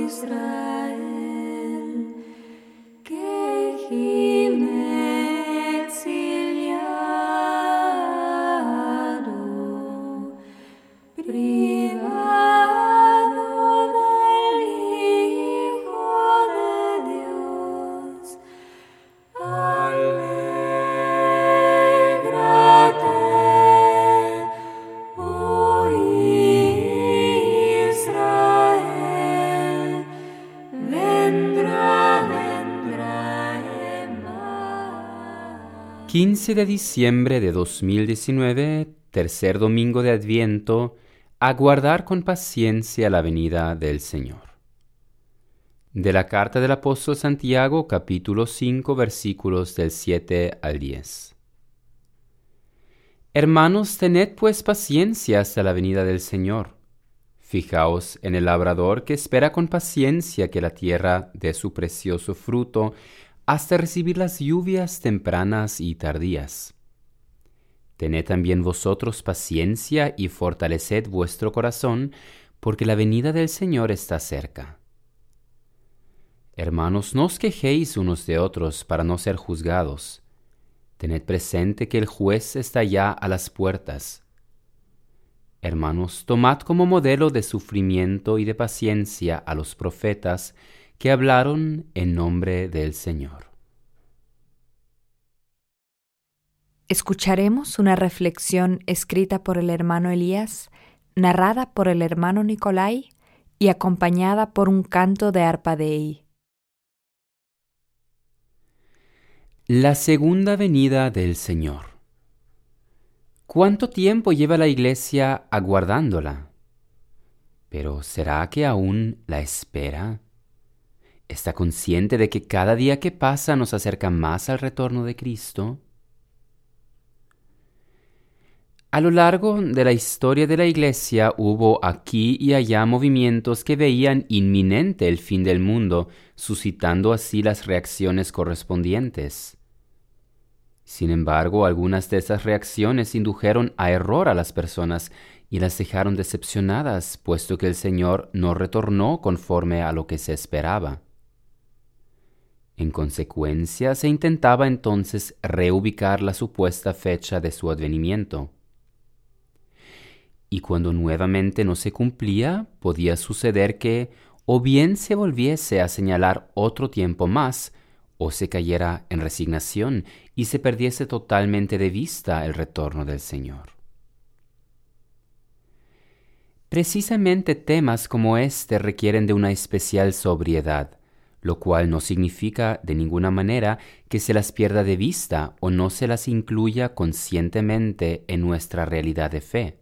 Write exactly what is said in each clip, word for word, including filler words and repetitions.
Israel, que gime exiliado, privado del Hijo de Dios. Alégrate, oh Israel, vendrá, vendrá Emmanuel. quince de diciembre de dos mil diecinueve, tercer domingo de Adviento, aguardar con paciencia la venida del Señor. De la carta del apóstol Santiago, capítulo cinco, versículos del siete al diez. Hermanos, tened pues paciencia hasta la venida del Señor. Fijaos en el labrador que espera con paciencia que la tierra dé su precioso fruto hasta recibir las lluvias tempranas y tardías. Tened también vosotros paciencia y fortaleced vuestro corazón, porque la venida del Señor está cerca. Hermanos, no os quejéis unos de otros para no ser juzgados. Tened presente que el juez está ya a las puertas. Hermanos, tomad como modelo de sufrimiento y de paciencia a los profetas que hablaron en nombre del Señor. Escucharemos una reflexión escrita por el hermano Elías, narrada por el hermano Nicolai y acompañada por un canto de arpa Dei. La segunda venida del Señor. ¿Cuánto tiempo lleva la Iglesia aguardándola? Pero ¿será que aún la espera? ¿Está consciente de que cada día que pasa nos acerca más al retorno de Cristo? A lo largo de la historia de la Iglesia hubo aquí y allá movimientos que veían inminente el fin del mundo, suscitando así las reacciones correspondientes. Sin embargo, algunas de esas reacciones indujeron a error a las personas y las dejaron decepcionadas, puesto que el Señor no retornó conforme a lo que se esperaba. En consecuencia, se intentaba entonces reubicar la supuesta fecha de su advenimiento. Y cuando nuevamente no se cumplía, podía suceder que o bien se volviese a señalar otro tiempo más, o se cayera en resignación y se perdiese totalmente de vista el retorno del Señor. Precisamente temas como este requieren de una especial sobriedad, lo cual no significa de ninguna manera que se las pierda de vista o no se las incluya conscientemente en nuestra realidad de fe.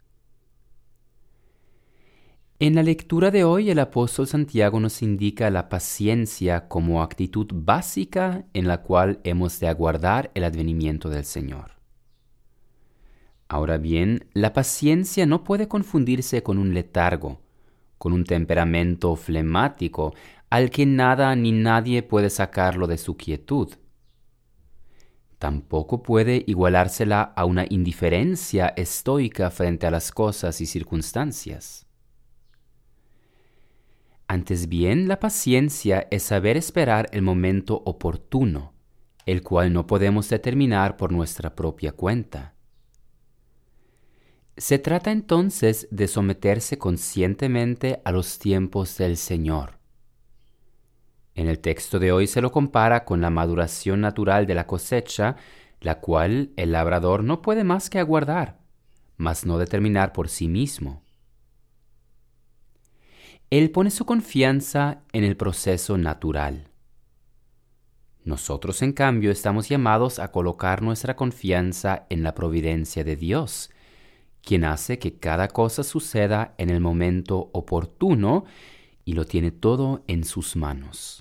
En la lectura de hoy, el apóstol Santiago nos indica la paciencia como actitud básica en la cual hemos de aguardar el advenimiento del Señor. Ahora bien, la paciencia no puede confundirse con un letargo, con un temperamento flemático al que nada ni nadie puede sacarlo de su quietud. Tampoco puede igualársela a una indiferencia estoica frente a las cosas y circunstancias. Antes bien, la paciencia es saber esperar el momento oportuno, el cual no podemos determinar por nuestra propia cuenta. Se trata entonces de someterse conscientemente a los tiempos del Señor. En el texto de hoy se lo compara con la maduración natural de la cosecha, la cual el labrador no puede más que aguardar, mas no determinar por sí mismo. Él pone su confianza en el proceso natural. Nosotros, en cambio, estamos llamados a colocar nuestra confianza en la providencia de Dios, quien hace que cada cosa suceda en el momento oportuno y lo tiene todo en sus manos.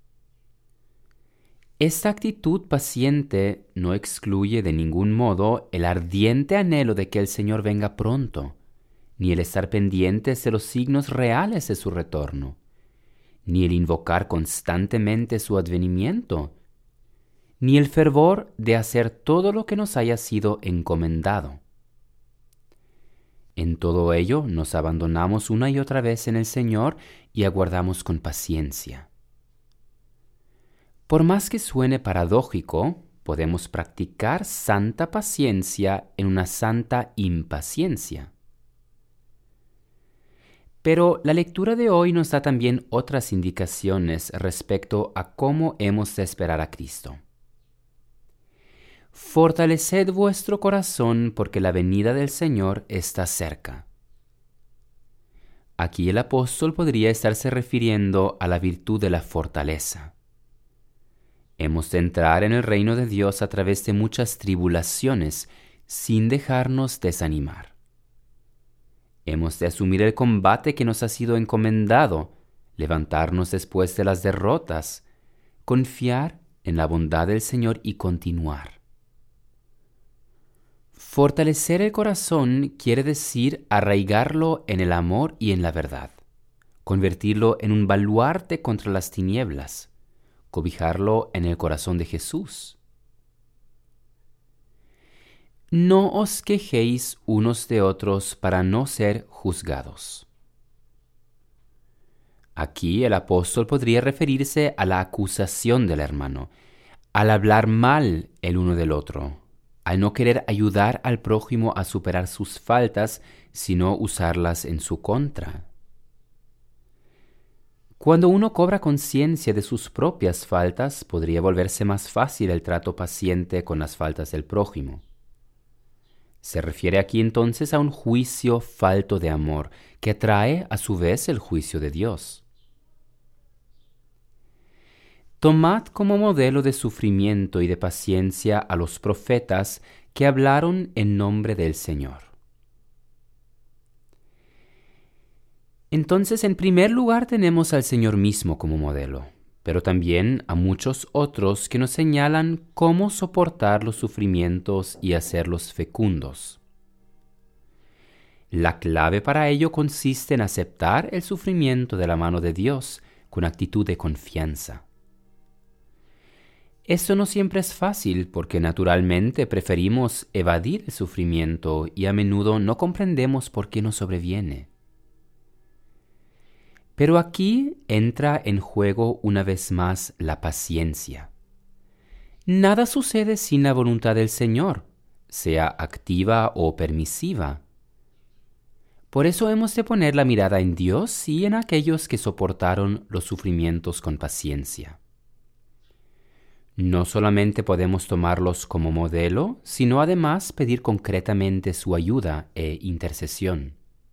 Esta actitud paciente no excluye de ningún modo el ardiente anhelo de que el Señor venga pronto, ni el estar pendientes de los signos reales de su retorno, ni el invocar constantemente su advenimiento, ni el fervor de hacer todo lo que nos haya sido encomendado. En todo ello nos abandonamos una y otra vez en el Señor y aguardamos con paciencia. Por más que suene paradójico, podemos practicar santa paciencia en una santa impaciencia. Pero la lectura de hoy nos da también otras indicaciones respecto a cómo hemos de esperar a Cristo. Fortaleced vuestro corazón porque la venida del Señor está cerca. Aquí el apóstol podría estarse refiriendo a la virtud de la fortaleza. Hemos de entrar en el reino de Dios a través de muchas tribulaciones sin dejarnos desanimar. Hemos de asumir el combate que nos ha sido encomendado, levantarnos después de las derrotas, confiar en la bondad del Señor y continuar. Fortalecer el corazón quiere decir arraigarlo en el amor y en la verdad, convertirlo en un baluarte contra las tinieblas, cobijarlo en el corazón de Jesús. No os quejéis unos de otros para no ser juzgados. Aquí el apóstol podría referirse a la acusación del hermano, al hablar mal el uno del otro, al no querer ayudar al prójimo a superar sus faltas, sino usarlas en su contra. Cuando uno cobra conciencia de sus propias faltas, podría volverse más fácil el trato paciente con las faltas del prójimo. Se refiere aquí entonces a un juicio falto de amor, que atrae a su vez el juicio de Dios. Tomad como modelo de sufrimiento y de paciencia a los profetas que hablaron en nombre del Señor. Entonces, en primer lugar tenemos al Señor mismo como modelo, pero también a muchos otros que nos señalan cómo soportar los sufrimientos y hacerlos fecundos. La clave para ello consiste en aceptar el sufrimiento de la mano de Dios con actitud de confianza. Esto no siempre es fácil porque naturalmente preferimos evadir el sufrimiento y a menudo no comprendemos por qué nos sobreviene. Pero aquí entra en juego una vez más la paciencia. Nada sucede sin la voluntad del Señor, sea activa o permisiva. Por eso hemos de poner la mirada en Dios y en aquellos que soportaron los sufrimientos con paciencia. No solamente podemos tomarlos como modelo, sino además pedir concretamente su ayuda e intercesión.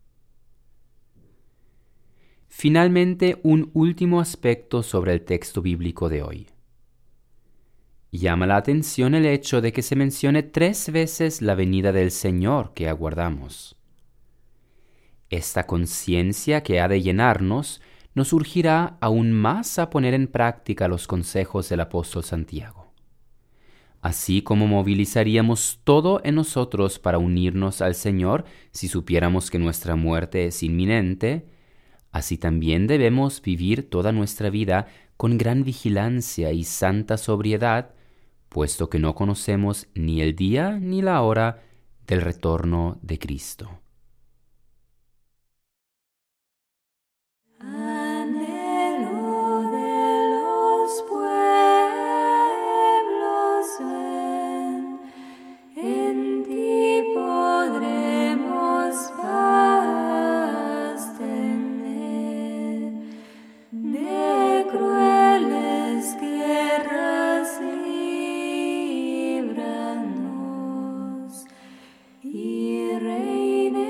Finalmente, un último aspecto sobre el texto bíblico de hoy. Llama la atención el hecho de que se mencione tres veces la venida del Señor que aguardamos. Esta conciencia que ha de llenarnos nos urgirá aún más a poner en práctica los consejos del apóstol Santiago. Así como movilizaríamos todo en nosotros para unirnos al Señor si supiéramos que nuestra muerte es inminente, así también debemos vivir toda nuestra vida con gran vigilancia y santa sobriedad, puesto que no conocemos ni el día ni la hora del retorno de Cristo. Anhelo de los pueblos, ven, en ti podremos paz tener. De crueles guerras líbranos y reine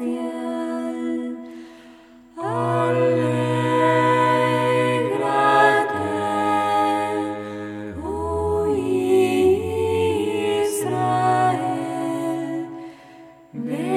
fiel. Alégrate, oh Israel,